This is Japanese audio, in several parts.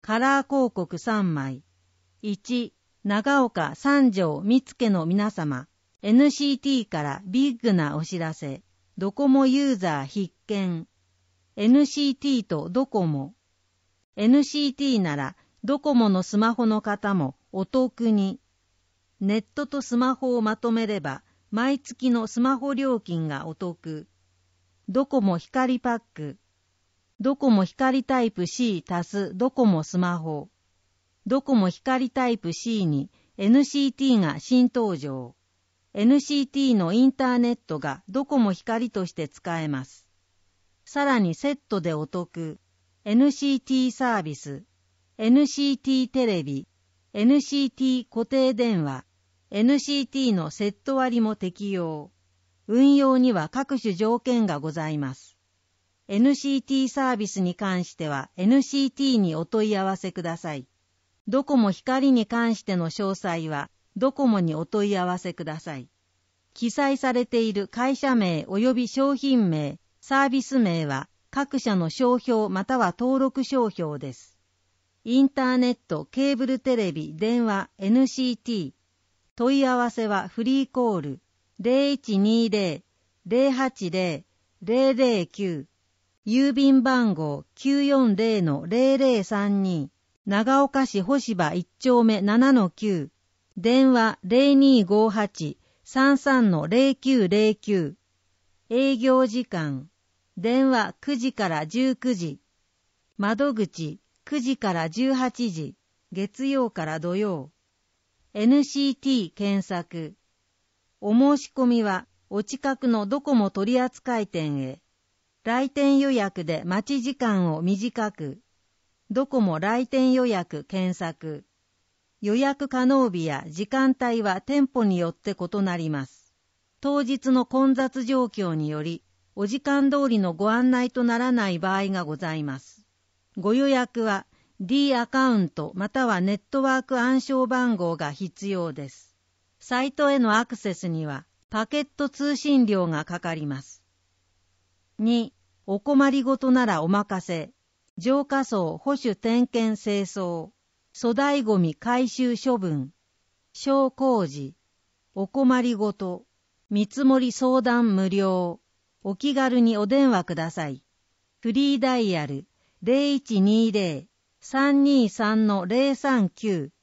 カラー広告3枚。1、長岡三条見附の皆様。NCT からビッグなお知らせ。ドコモユーザー必見。NCT とドコモ。NCT ならドコモのスマホの方もお得に。ネットとスマホをまとめれば毎月のスマホ料金がお得。ドコモ光パック。ドコモ光タイプ C 足すドコモスマホ。ドコモ光タイプ C に NCT が新登場。NCT のインターネットがドコモ光として使えます。さらにセットでお得。NCT サービス、NCT テレビ、NCT 固定電話、NCT のセット割も適用。運用には各種条件がございます。NCT サービスに関しては NCT にお問い合わせください。ドコモ光に関しての詳細はドコモにお問い合わせください。記載されている会社名及び商品名、サービス名は各社の商標または登録商標です。インターネット、ケーブルテレビ、電話、NCT。問い合わせはフリーコール 0120-080-009。郵便番号 940-0032。長岡市星場1丁目 7-9。電話 0258-33-0909。営業時間。電話9時から19時。窓口9時から18時。月曜から土曜。NCT 検索。お申し込みはお近くのドコモ取扱店へ。来店予約で待ち時間を短く。ドコモ来店予約検索。予約可能日や時間帯は店舗によって異なります。当日の混雑状況により、お時間通りのご案内とならない場合がございます。ご予約は D アカウントまたはネットワーク暗証番号が必要です。サイトへのアクセスにはパケット通信料がかかります。2、お困りごとならお任せ。浄化槽保守点検清掃。粗大ごみ回収処分。小工事。お困りごと。見積もり相談無料。お気軽にお電話ください。フリーダイヤル 0120-323-039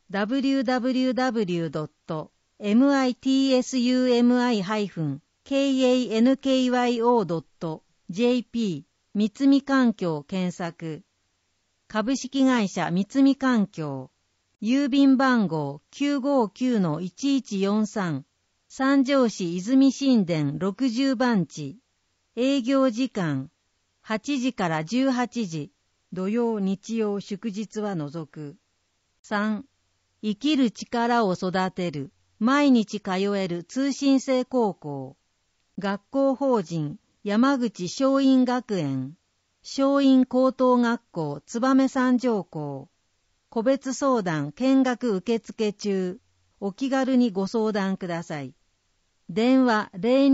www.mitsumi-kankyo.jp 三見環境検索。株式会社三見環境。郵便番号 959-1143。三条市泉新田60番地。営業時間8時から18時。土曜日曜祝日は除く。3、生きる力を育てる。毎日通える通信制高校。学校法人山口松陰学園。松陰高等学校燕三条校。個別相談見学受付中。お気軽にご相談ください。電話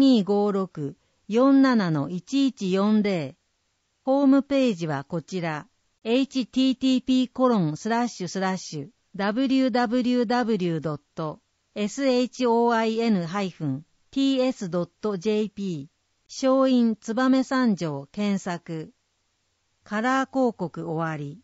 0256-47-1140。ホームページはこちら。http://www.soin-ts.jp 松陰燕三条検索。カラー広告終わり。